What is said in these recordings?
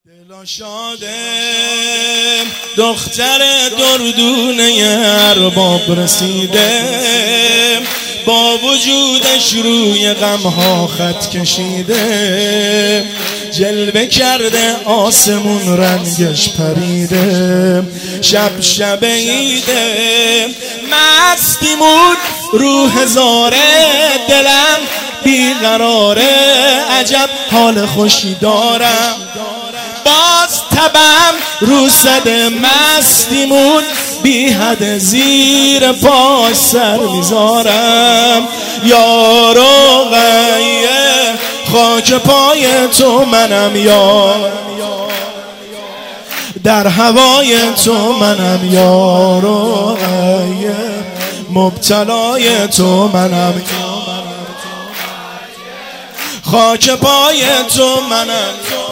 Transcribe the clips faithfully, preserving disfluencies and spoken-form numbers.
دلا شاده دختر دردونه ارباب رسیده، با وجودش روی غمها خط کشیده، جلوه کرده آسمون رنگش پریده، شب شب عیده مستیمون رو هزاره، دلم بیقراره عجب حال خوشی دارم، باز تبم رو صد مستیمون بی حد زیر پا سر میذارم. یارو غیه خاک پای تو منم، یار در هوای تو منم، یارو غیه مبتلای تو منم، خاک پای تو منم،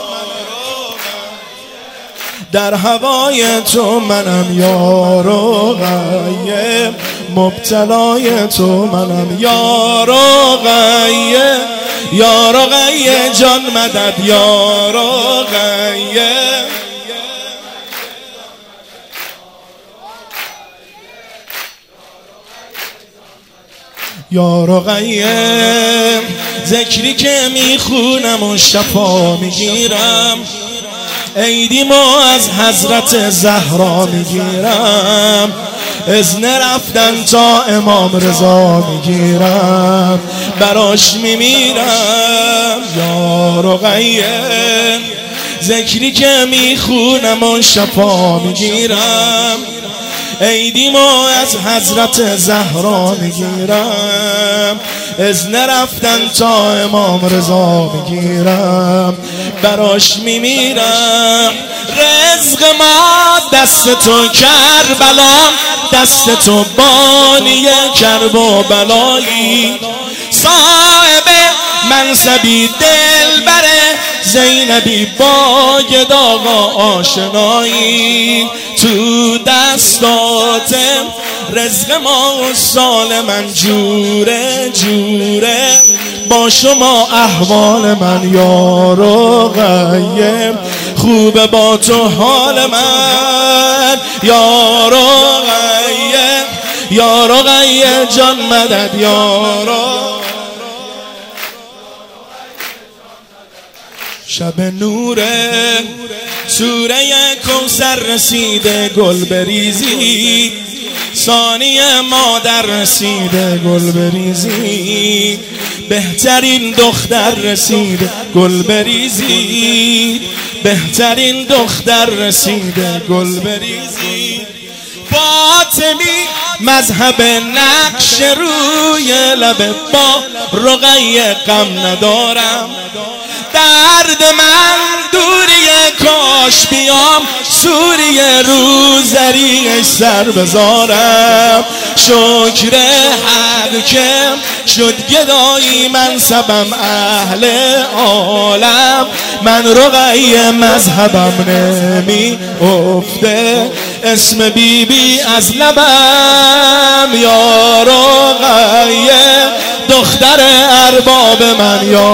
در هوای تو منم، یارو غیه مبتلای تو منم، یارو غیه یارو غیه جان مدد، یارو غیه یارو غیه ذکری که میخونم و شفا میگیرم، عیدیمو از حضرت زهرا میگیرم، اذن رفتن تا امام رضا میگیرم، براش میمیرم. یارو غیه ذکری که میخونم و شفا میگیرم، عیدیمو از حضرت زهرا میگیرم، اذن رفتن تا امام رضا میگیرم، براش میمیرم. رزق ما دست تو کربلا، دست تو بانی کرب و بلایی، صاحب منصبی دلبره زینبی با گداغا آشنایی، تو دستات رزق ما و سال من جوره جوره، با شما احوال من یارو غیه خوبه با تو حال من، یارو غیه یارو غیه جان مدد، یارو شب نوره سوره کوثر رسیده گل بریزی، ثانیه مادر رسیده گل بریزی، بهترین دختر رسیده گل بریزی، بهترین دختر رسیده گل بریزی. فاطمی مذهب نقش روی لب با رقیه غم ندارم، درد من دوریه کاش بیام سوریه رو زریعش سر بذارم، شکر حق که شد گدایی منصبم اهل عالم، من رقیه مذهبم نمی افته اسم بی بی از لبم، یارو غیه دختر ارباب من، یا